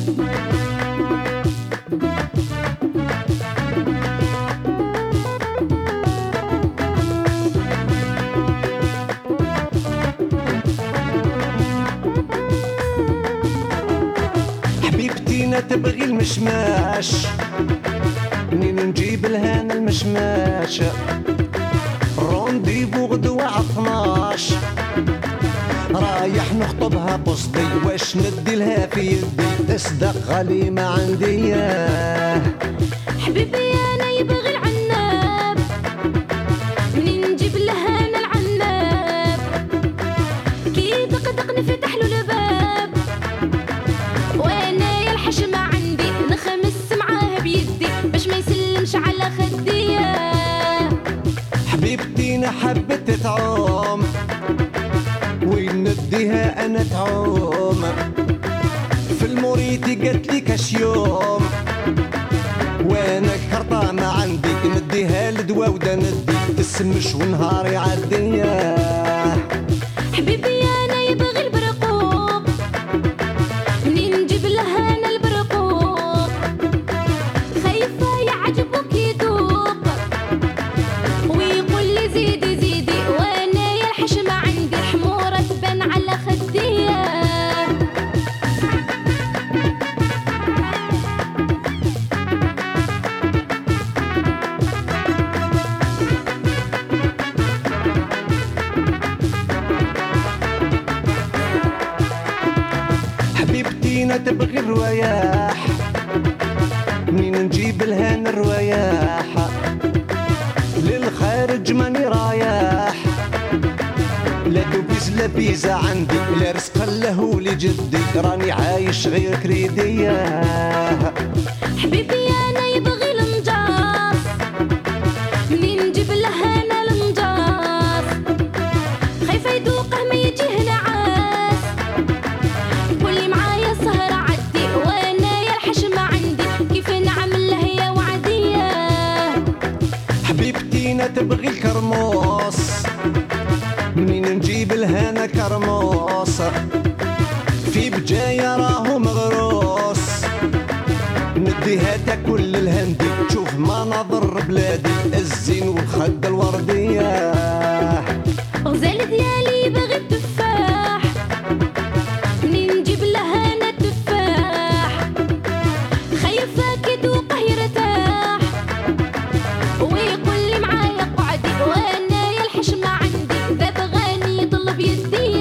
حبيبتينا تبغي المشماش، منين نجيب الهنا المشماش؟ رونديفو غدوة ع 12 رايح نخطبها بوسطي، واش ندي لها في يدي؟ تصدق غالي ما عندي. حبيبي انا يبغي العناب، منين نجيب لها انا العناب؟ كي دق نفتح له الباب، وانا يا الحشمة عندي نخمس معاه بيدي باش ما يسلمش على خدي. حبيبتينا حبت تعوم، وين نديها انا تعوم؟ في الموريتي قالت لي كاش يوم، وانا كرطة ما عندي نديها لدوا ودا ندي تسمش ونهار يعدي. حبيبي انا يبغي البرقوق، منين نجيب لها انا البرقوق؟ خايفة يعجبك يدوق ويقول لي زيدي زيدي، وانا يا الحشمة عندي حمورة تبان على خدي. حبيبتينا تبغي الروايح، منين نجيب لها الروايح؟ للخارج ماني رايح، لا دوبيز لا فيزا عندي، لا رزق له لجدي، راني عايش غير كريدية. حبيبي انا يبغي النجاص، منين نجيب لها انا النجاص؟ خايفة يذوقه ما يجيه نعاس، واللي معايا سهرة عدي، وانا يا الحشمة عندي كيف نعمل له يا وعدية. حبيبتينا تبغي الكرموس، منين نجيب لها كرموس؟ في بجاية راهو مغروس، نديها تاكل الهندي، تشوف مناظر بلادي الزين والخد الوردية. غزال ديالي باغي التفاح، منين نجيب لها انا التفاح؟ خايفة كي ذوقه يرتاح ويقول لي معايا قعدي، وانا يا الحشمة عندي باب غاني يطلب يدي.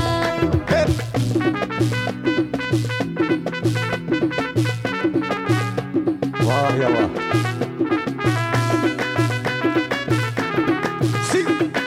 واه يا واه سي.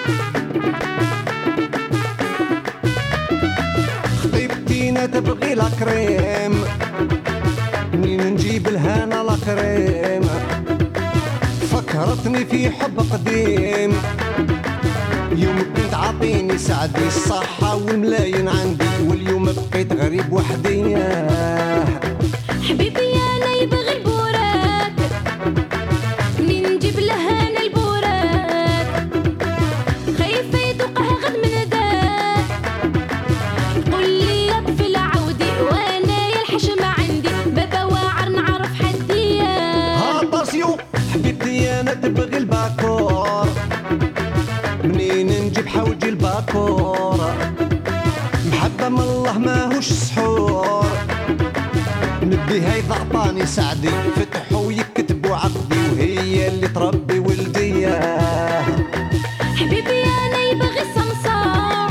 خطيبتينا تبغي لاكريم، منين نجيب الهنا لاكريم؟ فكرتني في حب قديم، يوم كنت عاطيني سعدي الصحة والملايين عندي، واليوم بقيت غريب وحدي. حبيبي انا يبغي البوراك، منين نجيب لها انا البوراك؟ خايفة يذوقه غد من داك، يقول لي يطفي العودي، وانا يا الحشمة عندي بابا واعر نعرف حدي. هاطاسيو حبيبتي انا تبغي الباكور، منين نجيب حوجي الباكور؟ محبة من الله ماهوش سحور، نديها يضغطاني سعدي، فتحوا يكتبوا عقدي، وهي اللي تربي ولدي. حبيبي انا يبغي الصمصار،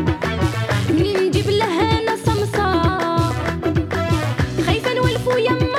منين نجيب لها انا صمصار؟ خايفة نولفو يما